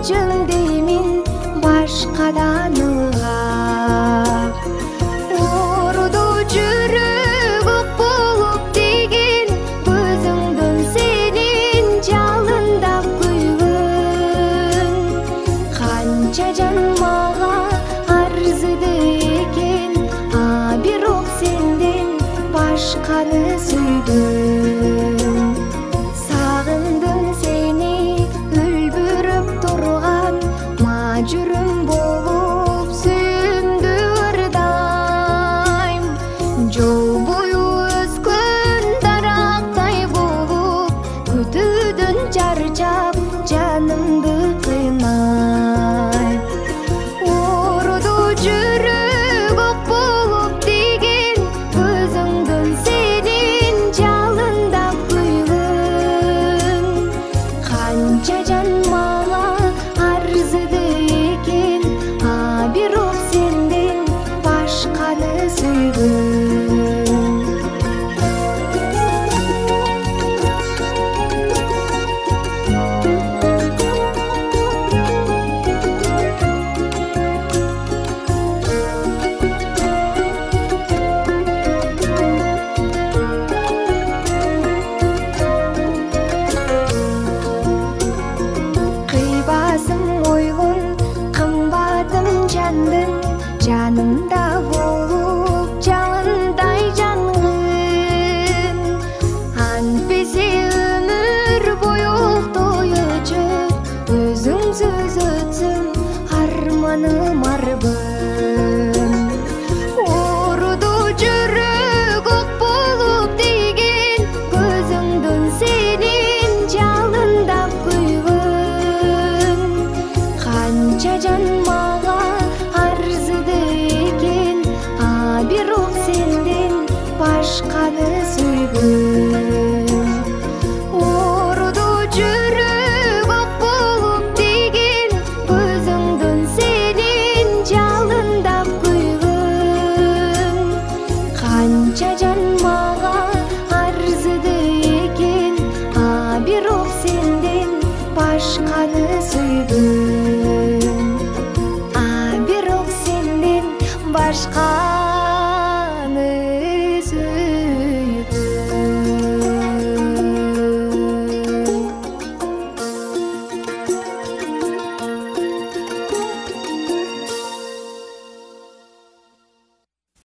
жөн деймин башкадан ылгап. Ооруду жүрөк ок болуп деген көзүңдөн сенин жалындап күйгөн. Канча жан мага арзыды экен, бирок сенден башканы сүйдүм. Сагындым сени үлбүрөп турган мажүрүм болуп сүйүмдү ыр дайым. Жол бою өскөн дарактай болуп күтүүдөн чарчап жанымды кыйнайм. Ооруду жүрөк ок болуп деген көзүңдөн сенин жалындап күйгөн. Канча жан мага арзыды экен, бирок сенден башканы сүйгөн. Кыйбасым ойгон, кымбатым жандын, жанымда болуп жалындай жангын. Антпесе өмүр бою октой өчөт, өзүңсүз өтсөм арманым арбын. Ооруду жүрөк ок болуп деген көзүңдөн сенин жалындап күйгөн. Канча жан мага арзыды экен, бирок сенден башканы сүйгөн. Ооруду жүрөк ок болуп деген көзүңдөн сенин жалындап күйгөн. Канча жан мага арзыды экен, бирок сенден башканы сүйгөн. Бирок сенден башка